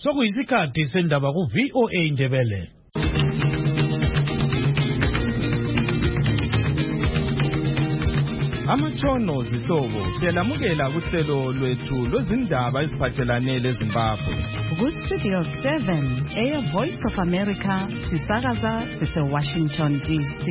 Sokuyisikhathi sendaba ku VOA Ndebele. Amatshono zihlobo siyalamukela kuhlelo lwethu lwezindaba eziphathelane leZimbabwe. Ku-Studio 7 Air Voice of America sisakaza sise-Washington DC.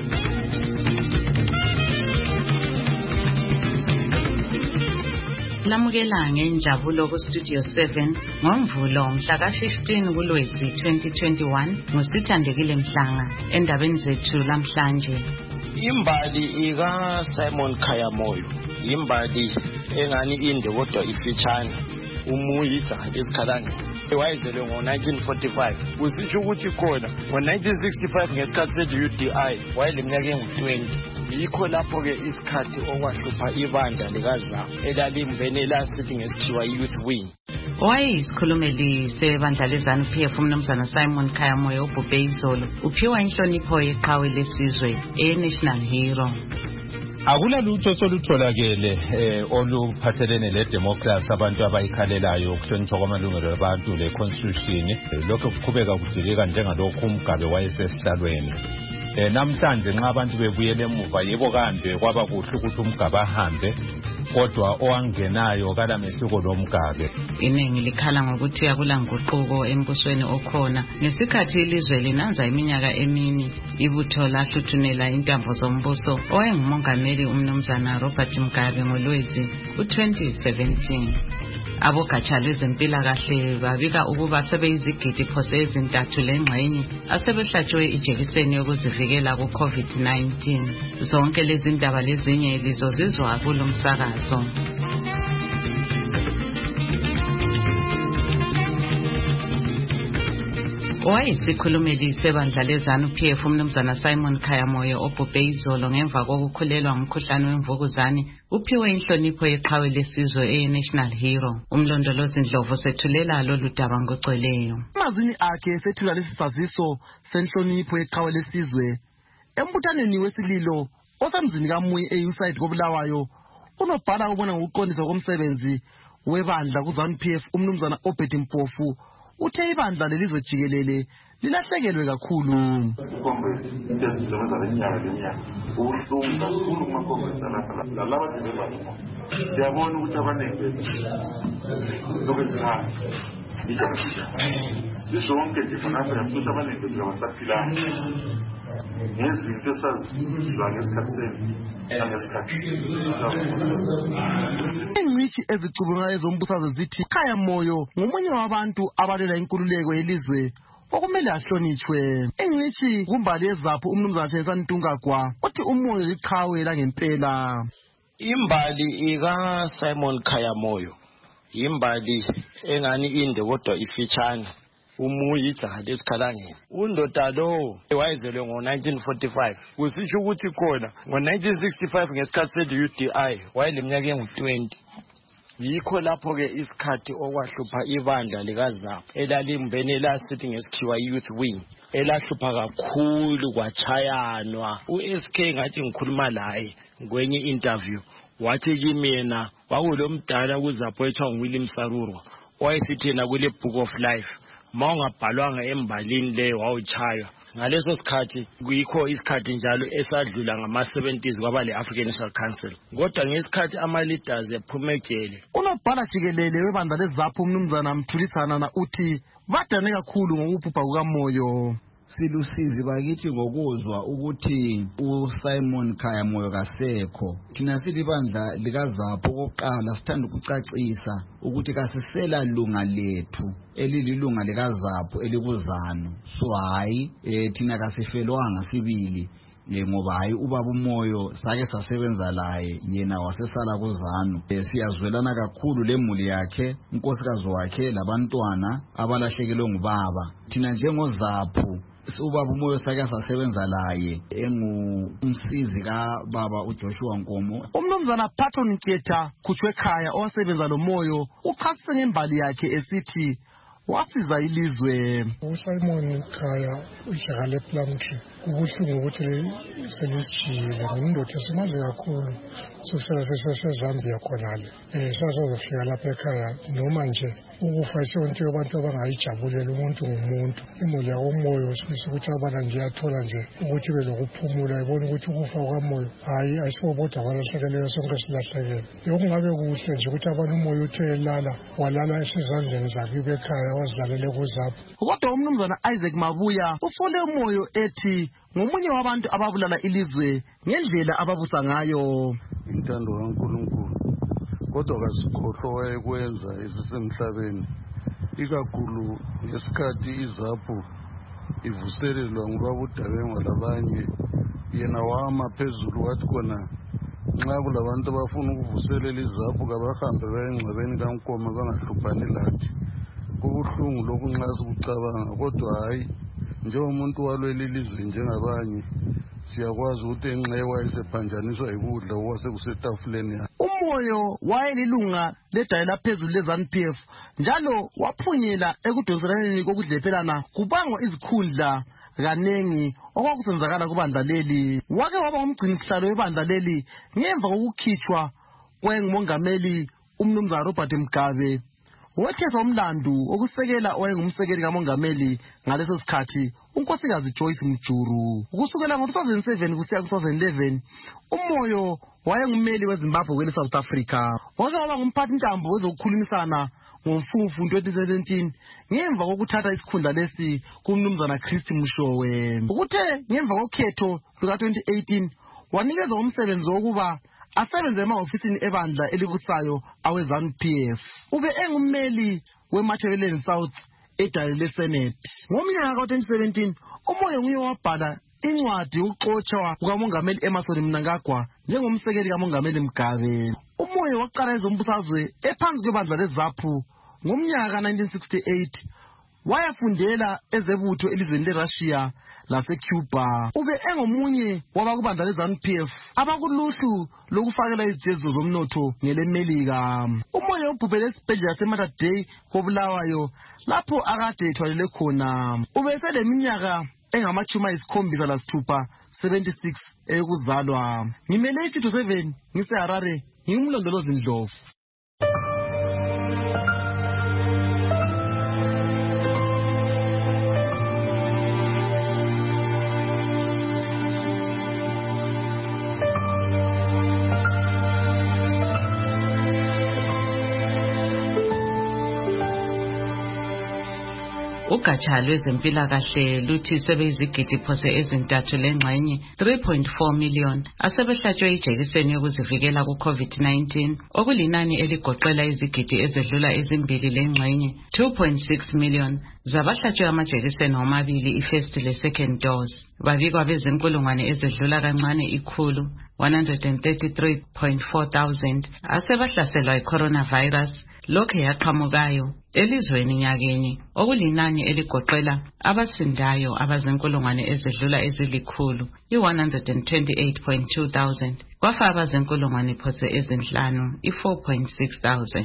Lamukela ngenjabulo ku-Studio 7 ngoMvulo mhla ka-15 kuLwezi 2021 ngosithandekile Mhlanga endabeni zethu lamhlanje. Imbali ika Simon Khayamoyo imbali engani inde kodwa ifitshane umuyidla esikhalani wayezelwe ngo-1945 kusitsho ukuthi khona ngo-1965 ngesikhathi se-UDI wayeleminyaka engu-20 yikho lapho-ke isikhathi okwahlupha ibandla likaZANU elalimbene elasithi ngesikhiwa Youth Wing. Wayeyisikhulumeli sebandla leZANU-PF umnumzana Simon Khayamoyo ubhubhe izolo uphiwa inhlonipho yeqhawe lesizwe e-National Hero. Akulalutho solutholakele oluphathelene le-democracy abantu abayikhalelayo ukuhlonishwa kwamalungelo abantu le-constitution lokho kuqhubeka kudilika njengalokhu uMgabe wayesesihlalweni. Namhlanje nxa abantu bebuyele emuva yebo kambe kwaba kuhle ukuthi uMgabe ahambe kodwa owangenayo kalamehluko loMgabe. Iningi likhala ngokuthi akulanguquko embusweni okhona ngesikhathi ilizwe linanza iminyaka emini ibutho lahluthunela intambo zombuso owayengumongameli umnumzana Robert Mugabe ngoLwezi ku-2017. Abogatsha lwezempilakahle babika ukuba sebeyizigidi phose ezintathu lengxenye asebehlatshwe ijekiseni yokuzivikela ku-COVID-19. Zonke lezi ndaba lezinye lizozizwa kulo msakazo. Wayesikhulumeli sebandla leZANU-PF umnumzana Simon Khayamoyo obhubhe izolo ngemva kokukhulelwa ngumkhuhlane wemvukuzane uphiwe inhlonipho yeqhawe lesizwe e-National Hero. Umlondolozi Ndlovu sethulela lolu daba ngocweleyo. Amazini akhe sethula lesi saziso senhlonipho yeqhawe lesizwe embuthaneni wesililo osemzini kaMuyi e-Uside koBulawayo. Unobhala ubona ngokuqondisa komsebenzi webandla kuZANU-PF umnumzana Obed Mpofu uthe ibandla lelizwe jikelele lilahlekelwe kakhulu. Siyabona ukuthi abaningi lokuzihamba isonke nje khonapha futhi abaningi basaphilanga ngezinto esazizwa ngesikhathi ingcishi ezicubungayo zombusazwe zithi Khayamoyo ngomunye wabantu abalela inkululeko yelizwe okumele ahlonitshwe. Ingcishi kumbali yeZAPHU umnumzana Thembisani Ntungagwa uthi umoyo liqhawe langempela. Imbali ika Simon Khayamoyo imbali engani inde kodwa ifitshane umuyidla lesikhalani. Undoda lo wayezelwe ngo-1945 kusitsho ukuthi khona ngo-1965 ngesikhathi se-UDI wayeleminyaka engu-20 yikho lapho-ke isikhathi okwahlupha ibandla likaZANU elalimbene elasithi ngesikhiwa Youth Wing elahlupha kakhulu kwachayanwa. U-SK ngathi ngikhuluma laye kwenye interview wathi kimi yena wakulomdala kuZAPHU ethiwa nguWilliam Sarurwa wayesithi yena kule Book of Life mawungabhalwanga embalini leyo wawuchaywa. Ngaleso sikhathi kuyikho isikhathi njalo esadlula ngama-70s kwaba le-African National Council kodwa ngesikhathi ama-leaders ephumekele. Unobhala jikelele webandla leZAPHU umnumzana Mthulisana uthi badane kakhulu ngokubhubha kukaMoyo. Silusizi bakithi ngokuzwa ukuthi uSimon Khayamoyo kasekho. Thina sithi bandla likaZAPHU okokuqala sithanda ukucacisa ukuthi kasisela lunga lethu elililunga likaZAPHU elikuZANU. So hayi thina kasifelwanga sibili ngoba hayi ubaba uMoyo sake sasebenza laye yena wasesala kuZANU. Siyazwelana kakhulu lemuli yakhe unkosikazi wakhe labantwana abalahlekelwe ngubaba. Thina njengoZAPHU ubaba uMoyo sake sasebenza laye engumsizi kaBaba uJoshua Nkomo. Umnumzana Patron Nketha Khutshwekhaya owasebenza loMoyo uchasise ngembali yakhe esithi wasiza ilizwe. uSimon Khaya uJale Planki ubuhlungu ukuthi selisijile ngindoda simazi kakhulu sokusala sesezambia khonale sasazofika lapha ekhaya noma nje ukufa isonto yabantu abangayijabulela umuntu ngumuntu imuli yakomoyo sifisa ukuthi abana nje yathola nje ukuthi belokuphumula ibona ukuthi ukufa kwamoyo hayi ayisibodwa kwalahlekeleyo sonke silahlekele yokungabe kuhle nje ukuthi abantu umoya uthe walala esezandleni zakhe bekhaya wazilalele kuzapho. Kodwa umnumzana Isaac Mabuya usole umoyo ethi ngomunye wabantu ababulala ilizwe ngendlela ababusa ngayo. Intando kaNkulunkulu kodwa kasikhohlwa wayekwenza esisemhlabeni ikakhulu ngesikhathi izaphu ivuselelwa ngubaba uDabengwa labanye yena wama phezulu wathi khona nxa kulabantu abafuna ukuvuselela izaphu kabahambe baye engcwabeni kaNkoma bangahluphani lathi. Kubuhlungu lokhu nxa sikucabanga kodwa hayi njengomuntu walwela ilizwe njengabanye siyakwazi ukuthi enxewa isephanjaniswa yikudla okwasekusetafuleni yakhe. Umoyo wayelilunga ledayela phezulu leZANU-PF njalo waphunyela ekudonseleleni kokudlephelana kubangwa izikhundla kanengi okwakusenzakala kubandla leli. Wake waba ngumgcinisihlalo webandla leli ngemva kokukhitshwa kwengumongameli umnumzana Robert Mugabe wethesa umlandu okusekela owayengumsekeli kamongameli ngaleso sikhathi unkosikazi Joyce Mjuru. Kusukela ngo-2007 kusiya ku-2011 umoyo wayengumeli weZimbabwe kwele South Africa. Wake waba ngumphathi ntambo wezokukhulumisana ngoMfumfu 2017 ngemva kokuthatha isikhundla lesi kumnumzana Christy Mushowe. Ukuthe ngemva kokhetho luka-2018 wanikezwa umsebenzi wokuba asebenze emahofisini ebandla elibusayo aweZANU-PF. Ube engummeli weMatabeleland South edale leSenate. Ngomnyaka ka-2017 umoyo nguye wabhala incwadi yokuxotshwa kukamongameli Emmerson Mnangagwa njengomsekeli kamongameli Mugabe. Umoyo waqala ezombusazwe ephansi kwebandla leZAPHU ngomnyaka ka-1968 wayafundela ezebutho elizweni leRussia laseCuba. Ube engomunye wabakubandla leZANU-PF abakuluhlu lokufakela izijezo zomnotho ngeleMelika. Umoyo ubhubhele esibhedlela seMater Dei koBulawayo lapho akade ethwalele khona. Ube seleminyaka engama-76 76 eyokuzalwa. Ngimele iChitto 7 ngiseHarare ngimlondolozi Ndlovu. Ugatsha lwezempilakahle luthi sebeyizigidi phose ezintathu lengxenye 3.4 million asebehlatshwe ijekiseni yokuzivikela ku-COVID-19 okulinani eligoqela izigidi ezedlula ezimbili lengxenye 2.6 million zabahlatshwe amajekiseni omabili i-first le-second dose. Babikwa bezinkulungwane ezedlula kancane ikhulu 133.4,000 asebahlaselwa i-coronavirus lokhu yaqhamukayo elizweni nyakenye okulinani eligoqela abasindayo abazinkulungwane ezedlula ezilikhulu i-128.2,000 kwafa abazinkulungwane phose ezinhlanu i-4.6,000.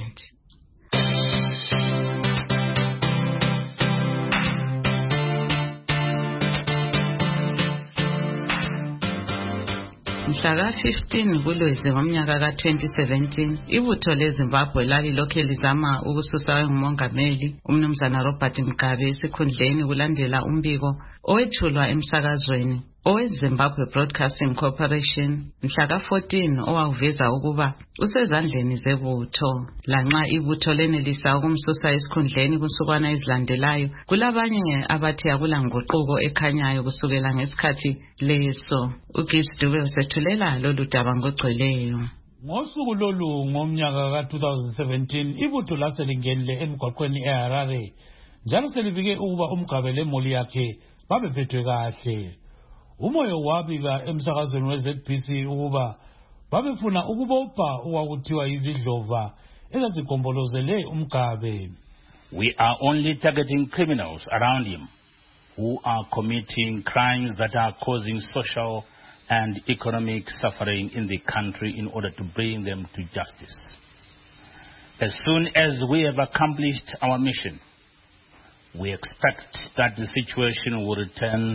Mhlaka 15 kuLwezi ngomnyaka ka-2017 ibutho leZimbabwe lalilokhe lizama ukususa ngumongameli umnumzana Robert Mugabe esikhundleni kulandela umbiko owethulwa emsakazweni oweZimbabwe Broadcasting Corporation mhlaka 14 owaveza ukuba usezandleni zebutho. Lanxa ibutho lenelisa ukumsusa esikhundleni kusukwana ezilandelayo kulabanye abathi akulanguquko ekhanyayo kusukela ngesikhathi leso. uGibbs Dube usethulela lolu daba ngogcweleyo. Ngosuku lolu ngomnyaka ka-2017 ibutho laselingenile emgwaqweni eHarare njalo selibike ukuba uMugabe lemuli yakhe babephethwe kahle. Umoyo wabika emsakazweni weZBC ukuba babefuna ukubopha okwakuthiwa izidlova ezazigombolozele uMugabe. We are only targeting criminals around him who are committing crimes that are causing social and economic suffering in the country in order to bring them to justice. As soon as we have accomplished our mission, we expect that the situation will return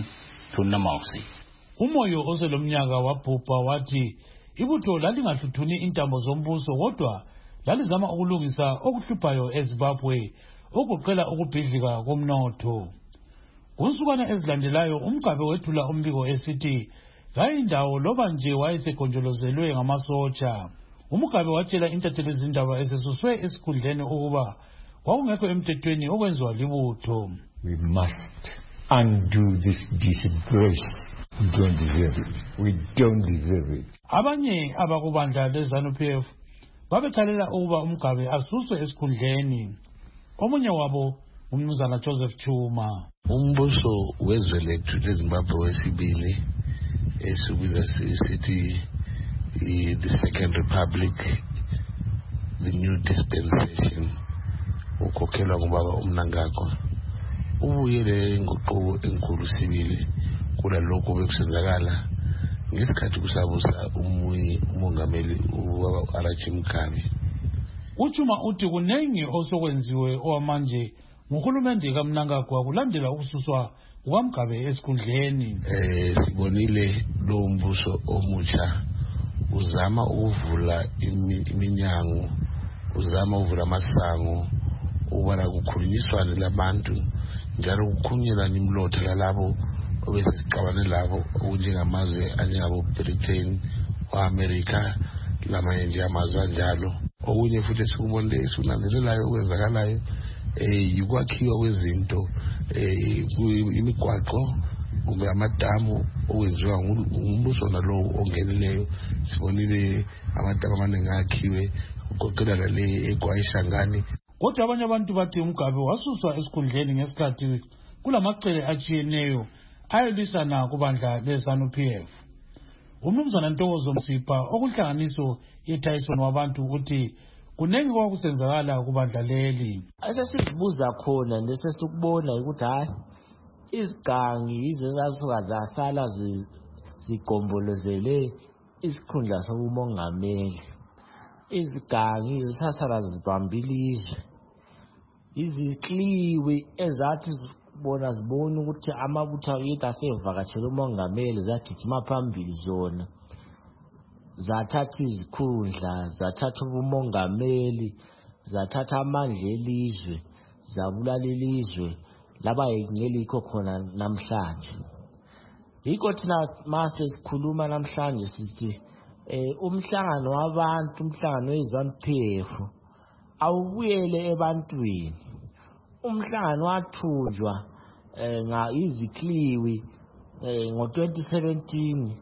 to normalcy. Umoyo oselomnyaka wabhubha wathi ibutho lalingahluthuni intambo zombuso kodwa lalizama ukulungisa okuhluphayo eZimbabwe okuqela ukubhidlika komnotho. Kunsukwana ezilandelayo umgabe wethula umbiko esithi ngayindawo loba nje wayesegonjolozelwe ngamasotsha. Umugabe watshela intatheli izindaba esesuswe esikhundleni ukuba kwakungekho emthethweni okwenziwa libutho. We must undo this disgrace. We don't deserve it. We don't deserve it. Abanye abakubandla leZANU-PF babekhalela ukuba umgabe asuswe esikhundleni. Omunye wabo umnumzana Joseph Chuma. Umbuso wezwe lethu leZimbabwe wesibili esibiza sithi the Second Republic, the new dispensation, ukhokhelwa ngubaba uMnangagwa, ubuyele ngoqobo enkulu sibili kula lokho bekusenzakala ngesikhathi kusabusa umongameli ubaba Archie Mkabi. Uchuma uthi kunengi osokwenziwe owamanje nguhulumende kaMnangagwa kulandela ukususwa kukaMgabe esikhundleni. Sibonile lo mbuso omutsha uzama ukuvula iminyango, uzama ukuvula amasango ubana kukhulunyiswane labantu njalo kukhulunyelana imlotha lalabo obesesicabane labo okunjengamazwe anjengabo Britain wa-America lamanye nje amazwe anjalo. Okunye futhi sikubonile sikunanzelelayo okwenzakalayo yikwakhiwa kwezinto imigwaqo kumbe amadamu owenziwa ngumbuso nalowo ongeneleyo. Sibonile amadamu amaningi akhiwe ugoqela lale eGwayishangani. Kodwa abanye abantu bathi umgabe wasuswa esikhundleni ngesikhathi kulamacele atshiyeneyo ayelwisana kubandla leZANU-PF. Umnumzana Ntokozo Msipha okunhlanganiso yeTyson wabantu uthi kunengi kwakusenzakala kubandla leli. Asesizibuza khona nesesukubona ukuthi hayi izigangi yizo ezasuka zasala zigombolozele isikhundla sobumongameli. Izigangi zisasala zibambile izwe. Izikliwi ezathi zibona ukuthi amabutho yethu asevakatshela umongameli zagijima phambili zona. Zathatha izikhundla, zathatha ubumongameli, zathatha amandla elizwe, zabulala ilizwe laba yingelikho khona namhlanje. Yikho thina mase sikhuluma namhlanje sithi umhlangano wabantu, umhlangano weZANU-PF awubuyele ebantwini. Umhlangano wathunjwa izikliwi ngo-2017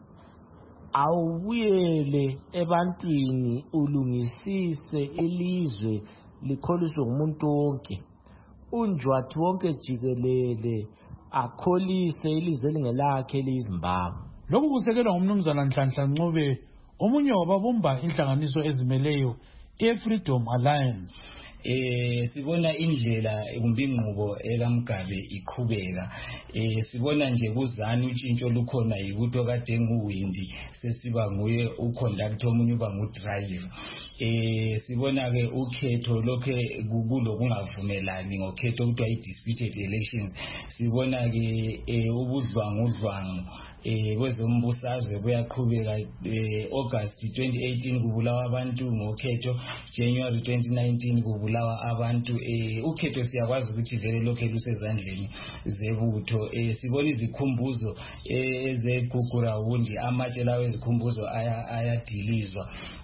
awubuyele ebantwini ulungisise ilizwe likholiswe ngumuntu wonke. Unjwathi wonke jikelele akholise ilizwe elingelakhe eliyiZimbabwe. Lokhu kusekelwa ngumnumzana Nhlanhla Ncube omunye wababumba inhlanganiso ezimeleyo eFreedom Alliance. Sibona indlela kumbe inqubo ekaMgabe iqhubeka. Sibona nje kuzana utshintsho lukhona yikuthi okade nguwindi sesiba nguye uconductor omunye uba ngudriver. Sibona ke ukhetho lokhe kulokungavumelani ngokhetho okuthiwa i-disputed elections. Sibona ke ubudlwangudlwangu kwezombusazwe buyaqhubeka. August 2018 kubulawa abantu ngokhetho, January 2019 kubulawa abantu. Ukhetho siyakwazi ukuthi vele lokhe lusezandleni zebutho. Sibona izikhumbuzo ezegugura wundi amatshe lawo ezikhumbuzo ayadilizwa.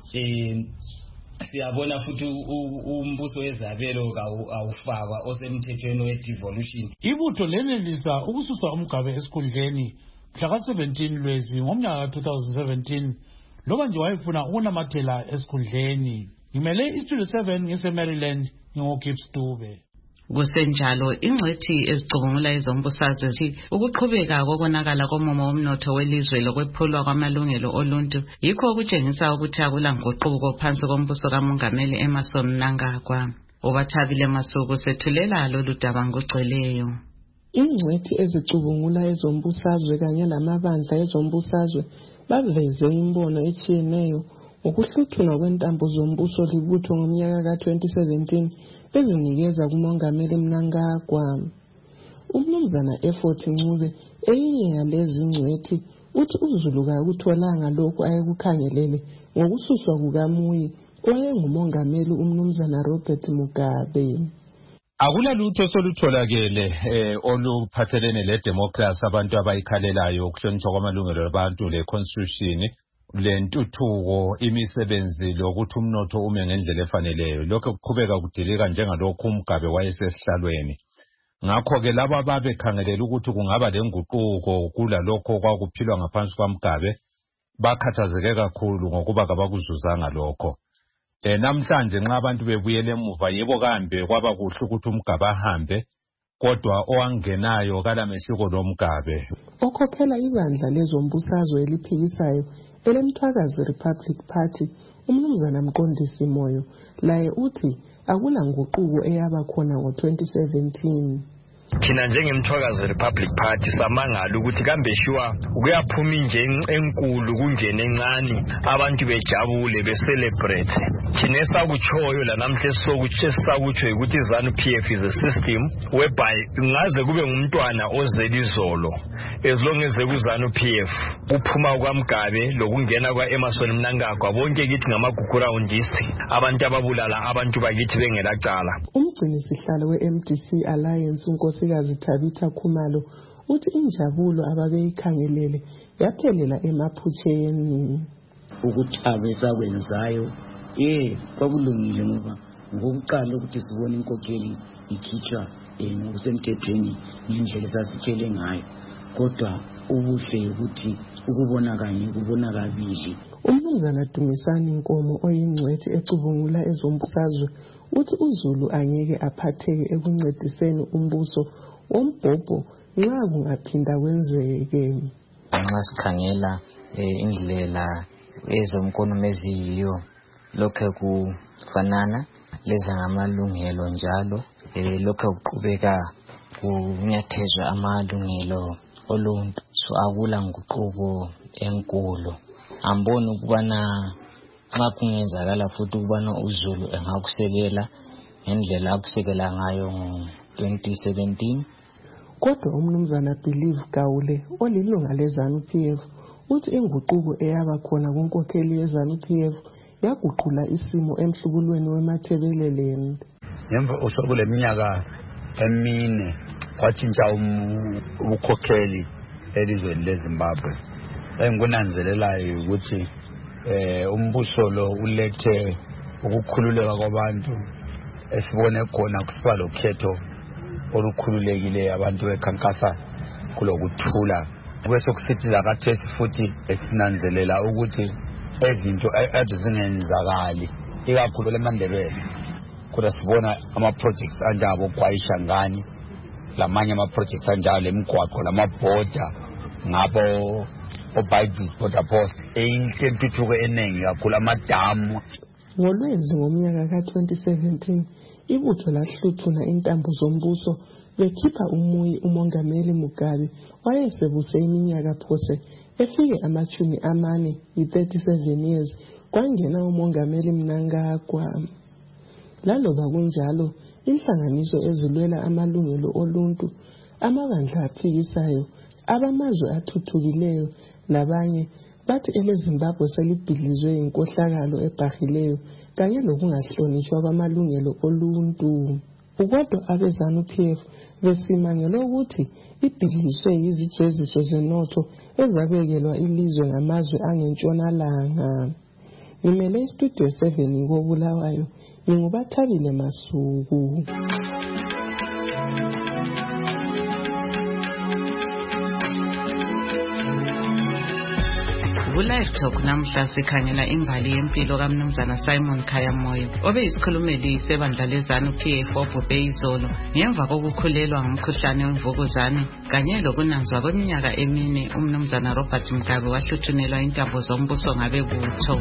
Siyabona futhi umbuso wezabelo awufakwa osemthethweni we-devolution. Ibutho lenelisa ukususa umgabe esikhundleni mhla ka-17 Lwezi ngomnyaka ka-2017 loba nje wayefuna ukunamathela esikhundleni. Ngimele iStudio 7 ngise-Maryland ngingoGibbs Dube. Kusenjalo ingcwethi ezicubungula ezombusazwe zithi ukuqhubeka kokonakala komumo womnotho welizwe lokwephulwa kwamalungelo oluntu yikho okutshengisa ukuthi akula nguquko phansi kombuso kaMongameli Emmerson Mnangagwa. Ubathabile Masuku sethulela lolu daba ngogcweleyo. Ingcwethi ezicubungula ezombusazwe kanye lamabandla ezombusazwe baveze imbono etshiyeneyo ukuhluthuna kwentambo zombuso libutho ngomnyaka ka-2017 bezinikeza kuMongameli Mnangagwa. Umnumzana Effort Ncube Eyinye yalezi ngcwethi uthi uZulu kakutholanga lokhu ayekukhangelele ngokususwa kukaMuyi owayengumongameli umnumzana Robert Mugabe. Akulalutho solutholakele oluphathelene le-democracy abantu abayikhalelayo ukuhlonishwa kwamalungelo abantu le-constitution lentuthuko imisebenzi lokuthi umnotho ume ngendlela efaneleyo. Lokho kuqhubeka kudilika njengalokhu uMugabe wayesesihlalweni. Ngakho-ke laba babekhangelela ukuthi kungaba lenguquko kulalokho kwakuphilwa ngaphansi kwaMugabe bakhathazeke kakhulu ngokuba kabakuzuzanga lokho. Namhlanje nxa abantu bebuyele emuva yebo kambe kwaba kuhle ukuthi uMugabe ahambe kodwa owangenayo kalamehluko loMugabe. Okhokhela ibandla lezombusazwe eliphikisayo elemthwakazi Republic Party umnumzana Mqondisi Moyo laye uthi akula nguquko eyaba khona ngo-2017. Thina njengemthwakazi Republic Party samangala ukuthi kambe shiwa kuyaphuma inje enkulu kungene encane abantu bejabule becelebrate. Thina esakutshoyo la namhle sokutsho ukuthi ZANU-PF is a system whereby ngaze kube ngumntwana ozela izolo as long as ku-ZANU-PF uphuma kwaMugabe lokungena kwa-Emerson Mnangagwa bonke kithi ngamagugurawundisi abantu ababulala abantu bakithi bengelacala. Umgcini sihlalo we-MDC Alliance unkosikazi Tabitha Khumalo uthi injabulo ababeyikhangelele yaphelela emaphutsheni. Ukuthaba esakwenzayo kwakulungile ngoba ngokuqala ukuthi sibone inkokheli ikhitshwa ngokusemthethweni ngendlela esasitshele ngayo kodwa ubuhle ukuthi ukubona kanye kubona kabili. Umnumzana Dumisani Nkomo oyingcwethi ecubungula ezombusazwe uthi uZulu angeke aphatheke ekuncediseni umbuso wombhobho nxa kungaphinda kwenzeke. Nxa sikhangela indlela ezomkonomi eziyiyo lokho kufanana leza ngamalungelo njalo lokho kuqhubeka kunyathezwa amalungelo oluntu so akula nguquko enkulu. Amboni ukubana nxa kungenzakala futhi ukubana uZulu engakusekela ngendlela akusekela ngayo ngo-2017. Kodwa umnumzana Believe Gawule olilunga leZANU-PF uthi inguquko eyaba khona kunkokheli yeZANU-PF yaguqula isimo emhlubulweni weMathebelele. Ngemva usobule minyaka emine kwatshintsha ubukhokheli elizweni leZimbabwe. Engikunanzelelayo ukuthi umbuso lo ulethe ukukhululeka kwabantu esibone khona kusiba lokhetho olukhululekile abantu bekhankasa kulokuthula. Bese kusithi lakathesi futhi esinanzelela ukuthi ezinto ezingenzakali ikakhulu leMandebele kodwa sibona ama-projects anjabo kwaishangani lamanye ama-projects anjalo emigwaqo lamabhoda ngabo oBible border post intuthuko eningi kakhulu amadamu. Ngolwezi ngomnyaka ka-2017 ibutho lahluthuna intambo zombuso bekhipha uMuyi umongameli Mugabe wayesebuse iminyaka phose efike amachumi amane i-37 years kwangena umongameli Mnangagwa. Laloba kunjalo inhlanganiso ezilwela amalungelo oluntu amabandla aphikisayo abamazwe athuthukileyo nabanye bathi eleZimbabwe selibhidlizwe inkohlakalo ebhahileyo kanye lokungahlonishwa kwamalungelo oluntu. Kodwa abeZANU-PF besimangela ukuthi ibhidlizwe yizijeziso zenotho ezabekelwa ilizwe ngamazwe angentshonalanga. Ngimele istudio 7 koBulawayo nginguBathabile Masuku. Live Talk namhla sikhangela imbali yempilo kaMnumzana Simon Khayamoyo obeyisikhulumeli sebandla leZANU-PF obhubhe izolo ngemva kokukhulelwa ngumkhuhlane wemvukuzane kanye lokunanzwa kweminyaka emine umnumzana Robert Mugabe wahluthunelwa intambo zombuso ngabebutho.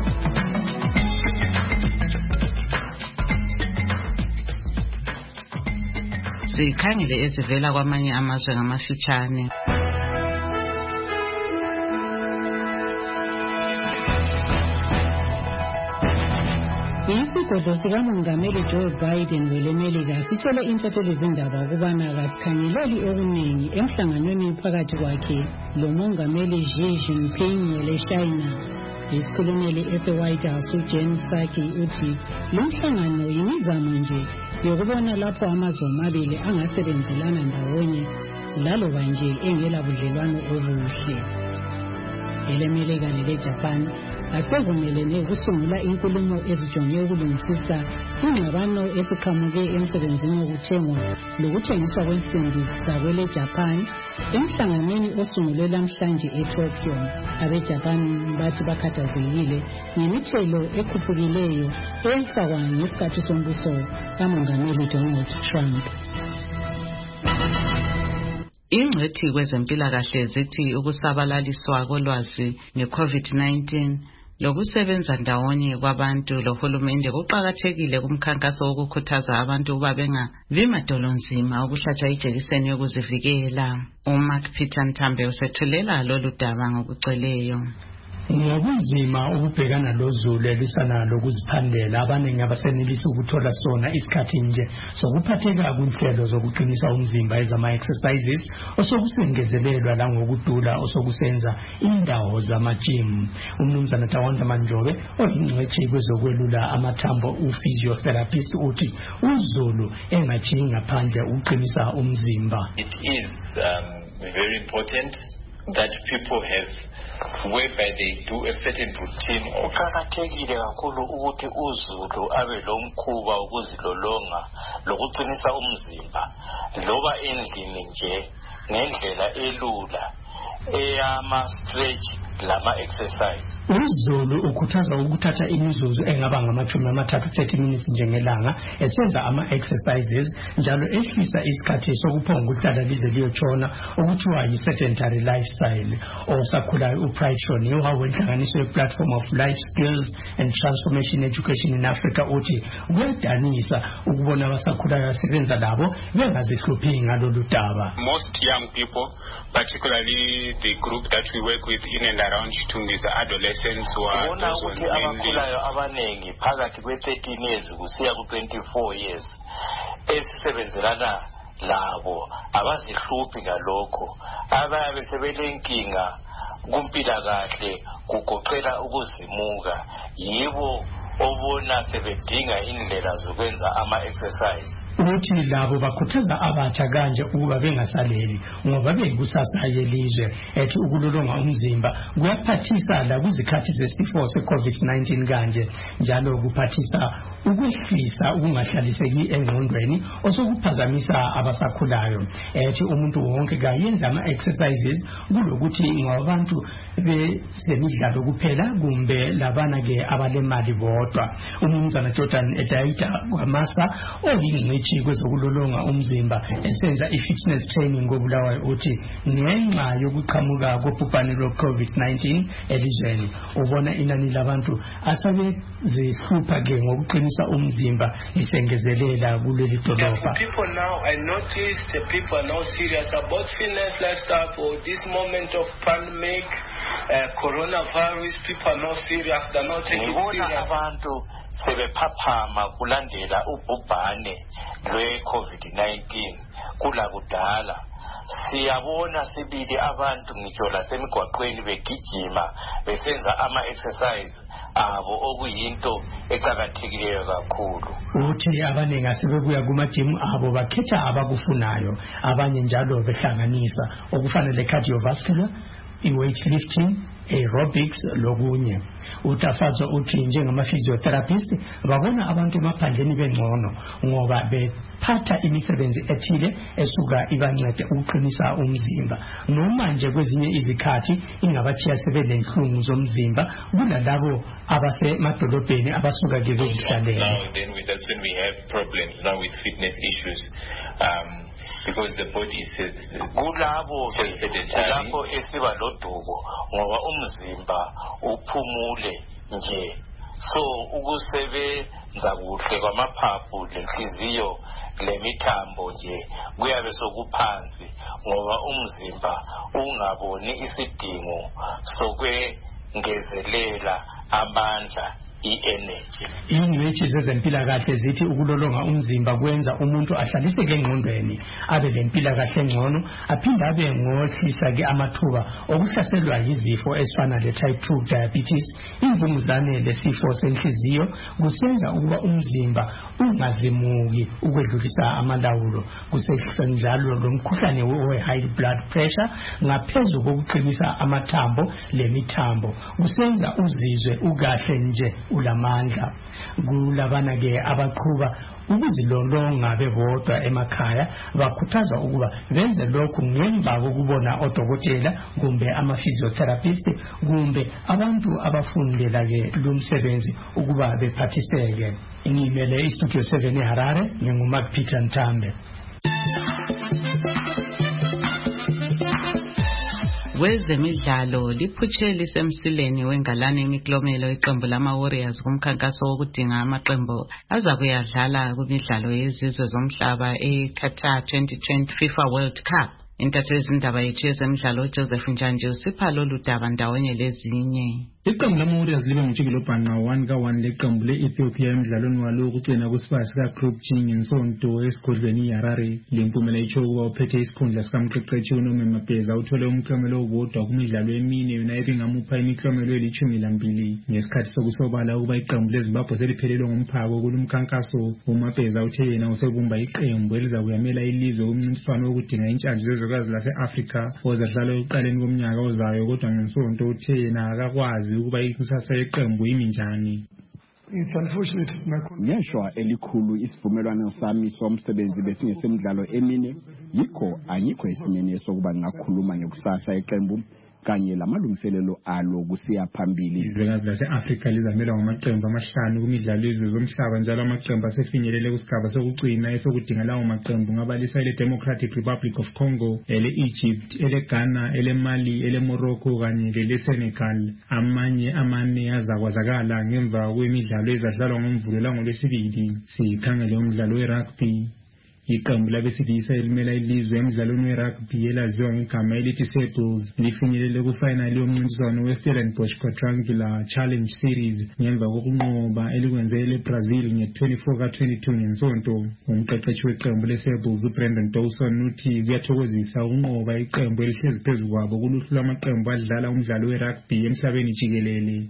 Sikhangele ezivela kwamanye amazwe ngamafitshane. isigodlo sikamongameli Joe Biden welemelika sitshele intatheli zindaba ukubana kasikhangeleli okuningi emhlanganweni phakathi kwakhe lomongameli Xi Jinping wele-China. Isikhulumeli ese-White House uJen Psaki uthi lo mhlangano yimizamo nje yokubona lapho amazwe amabili angasebenzelana ndawonye laloba nje engela budlelwano obuhle. Elemelika lele-Japan asevumelene ukusungula inkulumo ezijonge ukulungisisa ingxabano esiqhamuke emsebenzini wokuthengwa lokuthengiswa kwensimbi zakwele-Japan emhlanganweni osungulwe namhlanje eTokyo. Abe-Japan bathi bakhathazekile ngemithelo ekhuphukileyo eyafakwa ngesikhathi sombuso kamongameli Donald Trump. Ingcwethi kwezempilakahle zithi ukusabalaliswa kolwazi nge-COVID-19 lokusebenza ndawonye kwabantu lohulumende kuqakathekile kumkhankaso wokukhuthaza abantu ukuba bengabi madolonzima ukuhlatshwa ijekiseni yokuzivikela. uMark Peter Ntambe usethulela lolu daba ngokugcweleyo. Ngobunzima ukubhekana lozulu elisana lokuziphandela abaningi abasenelisa ukuthola sona isikhathi nje sokuphatheka kwinhlelo zokuqinisa umzimba ezama-exercises osokusengezelelwa langokudula osokusenza indawo zamajim. Umnumzana Tawanda Manjobe oyingcwethi kwezokwelula amathambo u-physiotherapist uthi uzulu engajiyi ngaphandle ukuqinisa umzimba. It is very important that people have whereby they do a certain routine. Kuqakathekile kakhulu ukuthi uzulu abe lomkhuba ukuzilolonga lokuqinisa umzimba loba endlini nje ngendlela elula eyama stretch lama exercise. Uzulu ukhuthaza ukuthatha imizuzu engaba ngama-30 minutes njengelanga esenza ama-exercises njalo ehlisa isikhathi sokuphonga ukuhlala lize liyotshona okuthiwa yi-sedentary lifestyle. Osakhulayo uPride Shoni owenhlanganiso ye-Platform of Life Skills and Transformation Education in Africa uthi kuyadanisa ukubona abasakhulayo asebenza labo bengazihluphi ngalolu daba. Most young people, particularly the group that we work with in and around Chitumbi, the adolescents who are those ones mainly. Abakhulayo abanengi phakathi kwe-13 years kusiya ku-24 years esisebenzelana labo abazihluphi ngalokho abayabe sebelenkinga kumpilakahle kugoqela ukuzimuka yibo obona sebedinga indlela zokwenza ama-exercise. Uthi labo bakhuthaza abatsha kanje ukuba bengasaleli ngoba beyikusasa yelizwe ethi ukulolonga umzimba kuyaphathisa la kuzikhathi zesifo se-COVID-19 kanje njalo kuphathisa ukwehlisa ukungahlaliseki engqondweni osokuphazamisa abasakhulayo. Ethi umuntu wonke kayenza ama-exercises kulokuthi ngabantu bezemidlalo kuphela kumbe labana-ke abalemali bodwa. Umnumzana Jordan Edaita Wamasa oyingcwethi kwezokulolonga umzimba esenza i-fitness training koBulawayo uthi ngenxa yokuqhamuka kobhubhane lwe-COVID-19 elizweni ubona inani labantu asebezihlupha-ke ngokuqinisa umzimba lisengezelela kuleli dolobha. People now, I noticed people are now serious about fitness lifestyle for this moment of pandemic, coronavirus. People are now serious, they're not taking it serious. Abantu sebephaphama kulandela ubhubhane lwe-COVID-19 kula kudala. Siyabona sibili abantu ngitsho lasemigwaqweni begijima besenza ama-exercise abo okuyinto eqakathekileyo kakhulu. Uthi abaningi asebebuya kumajimu abo bakhetha abakufunayo abanye njalo behlanganisa okufana le-cardiovascular, i-weightlifting, aerobics lokunye. Utafazo uthi njengama-physiotherapist babona abantu emaphandleni bengcono ngoba bephatha imisebenzi ethile esuka ibancede ukuqinisa umzimba noma nje kwezinye izikhathi ingabathiya sebelenhlungu zomzimba kulalabo abasemadolobheni abasuka-ke bezihlalela. That's when we have problems now with fitness issues. Because the body is kulabo esiba lodubo ngoba umzimba uphumule nje so ukusebenza kuhle kwamaphaphu lenhliziyo lemithambo nje kuyabe sokuphansi ngoba umzimba ungaboni isidingo sokwengezelela amandla i-energy. Ingcwethi zezempilakahle zithi ukulolonga umzimba kwenza umuntu ahlaliseke engqondweni, abe lempilakahle engcono, aphinde abe ngohlisa ke amathuba okuhlaselwa yizifo ezifana le-type 2 diabetes, imvunguzane lesifo senhliziyo, kusenza ukuba umzimba ungazimuki ukwedlulisa amalawulo. Kusehlisa njalo lomkhuhlane we-high blood pressure ngaphezu kokuqinisa amathambo lemithambo. Kusenza uzizwe ukahle nje ulamandla. Kulabana ke abaqhuba ukuzilolonga bebodwa emakhaya bakhuthaza ukuba benze lokhu ngemva kokubona odokotela kumbe ama-physiotherapist kumbe abantu abafundela ke lumsebenzi ukuba bephathiseke. Ngimele iStudio 7 eHarare, nginguMark Peter Ntambe. Kwezemidlalo liphutshe lisemsileni wengalane imiklomelo iqembu lama-Warriors kumkhankaso wokudinga amaqembu azakuyadlala kumidlalo yezizwe zomhlaba eQatar 2020 FIFA World Cup. Intatheli yezindaba yethu yezemidlalo Joseph Njanje usipha lolu daba ndawonye lezinye. Iqembu lama-Warriors libe ngumjikilobhanqa 1-1 leqembu le-Ethiopia emidlalweni walo wokugcina kusibaya sika-Group G ngensonto esigodlweni iHarare. Le mpumela itsho ukuba uphethe isikhundla sikamqeqeshi uNome Mabheza uthole umklomelo owodwa kumidlalo emine yona ebingamupha imiklomelo eli-12 ngesikhathi sokusobala ukuba iqembu leZimbabwe seliphelelwe ngumphako kulumkhankaso. uMabheza uthe yena usebumba iqembu elizakuyamela ilizwe kumncintiswano wokudinga intshantshi zezwekazi lase-Afrika ozadlala ekuqaleni komnyaka ozayo, kodwa ngensonto uthe yena akakwazi ukuba ikusasa yeqembu imi njani. Ngeshwa elikhulu isivumelwano sami somsebenzi besingesemidlalo emine, yikho anyikho esimeni sokuba ngakhuluma ngekusasa yeqembu kanye lamalungiselelo alo kusiya phambili. Izwekazi lase-Afrika lizamelwa ngamaqembu amahlanu kumidlalo yezwe zomhlaba, njalo amaqembu asefinyelele kusigaba sokugcina esokudinga lawo maqembu ngabalisa ele-Democratic Republic of Congo, ele-Egypt, ele-Ghana, ele-Mali, ele-Morocco kanye lele-Senegal. Amanye amane azakwazakala ngemva kwemidlalo ezadlalwa ngoMvulo langolwesibili. Sikhangele umdlalo we-rugby. Iqembu labesilisa elimela ilizwe emidlalweni we-rugby elaziwa ngegama elithi Sables lifinyelele kufinali yomncintiswano we-Stellenbosch Quadrangular Challenge Series ngemva kokunqoba elikwenzele eBrazil nge-24 ka-22 ngensonto. Umqeqeshi weqembu le-Sables uBrendan Dawson uthi kuyathokozisa ukunqoba iqembu elihlezi phezu kwabo kuluhlu lwamaqembu adlala umdlalo we-rugby emhlabeni jikelele.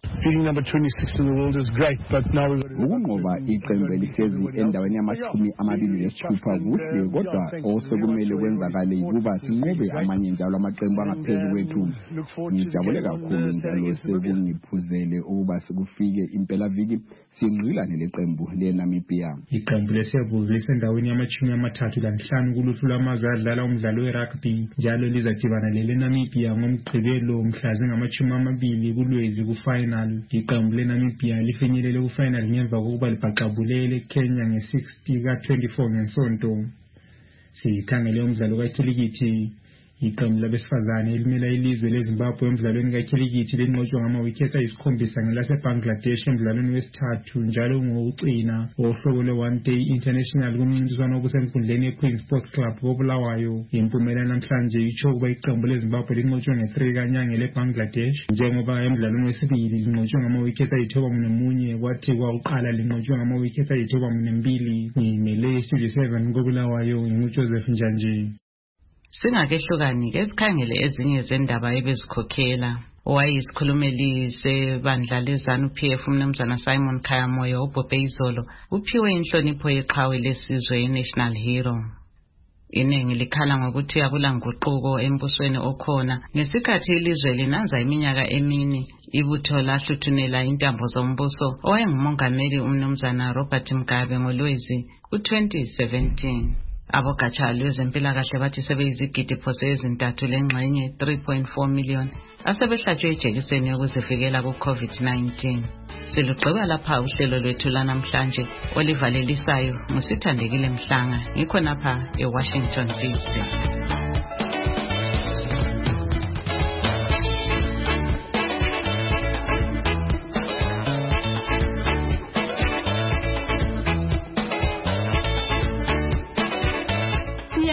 Ukunqoba iqembu elihlezi endaweni yama-26 kuhle, kodwa osekumele kwenzakale ukuba sinqobe amanye njalo amaqembu angaphezu kwethu. Ngijabule kakhulu njalo sekungiphuzele ukuba sekufike impelaviki singqilane leqembu leNamibia. Iqembu leSables lisendaweni yama-35 kuluhlu lwamazwe adlala umdlalo we-rugby, njalo lizadibana leNamibia ngomgqibelo mhla zingama-20 kuLwezi kufinal. Iqembu leNamibia lifinyelele kufinal ngemva kokuba libhaqabulele Kenya nge-60 ka-24 ngensonto. Sikhangele umdlalo kakhilikithi. Iqembu labesifazane elimela ilizwe leZimbabwe emidlalweni kakhilikithi linqotshwa ngama-wickets 7 ngelaseBangladesh emidlalweni wesithathu njalo ngokugcina wohlobo lwe-One Day International kumncintiswano okusenkundleni yeQueen Sports Club koBulawayo. Impumela namhlanje itsho ukuba iqembu leZimbabwe linqotshwe nge-3 kanyanga leBangladesh, njengoba emidlalweni wesibili linqotshwe ngama-wickets 9 kwathi kwakuqala linqotshwe ngama-wickets 9. Ngimele iStudio 7 koBulawayo, nginguJoseph Njanje. Singakehlukani ke sikhangele ezinye zendaba ebezikhokhela. Owayisikhulumeli sebandla leZANU-PF umnumzana Simon Khayamoyo uBhobheyizolo uphiwe inhlonipho yeqhawe lesizwe i-National Hero. Iningi likhala ngokuthi akulanguquko embusweni okhona ngesikhathi ilizwe linanza iminyaka emini ibutho lahluthunela intambo zombuso owayengumongameli umnumzana Robert Mugabe ngoLwezi ku-2017. Abogatsha lwezempilakahle bathi sebeyizigidi phose ezintathu lengxenye 3.4 million asebehlatshwe ijekiseni yokuzivikela ku-COVID-19. Silugqiba lapha uhlelo lwethu lanamhlanje olivalelisayo nguSithandekile Mhlanga, ngikhonapha eWashington DC.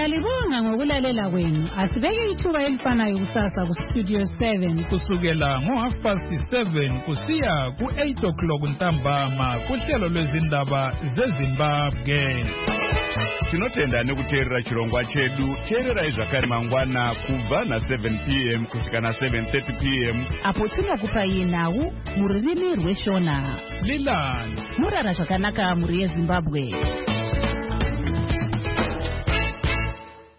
Siyalibonga ngokulalela kwenu. Asibeke ithuba elifanayo kusasa ku-Studio 7 kusukela ngo7:30 kusiya ku8 ntambama kuhlelo lwezindaba zeZimbabwe. Tinotenda nekuteerera chirongwa chedu. Teererai zvakare mangwana kubva na7 p.m. kusvika na7:30 p.m. apo tinokupai nhau mururimi rweshona. Lilani murara zvakanaka muri yeZimbabwe.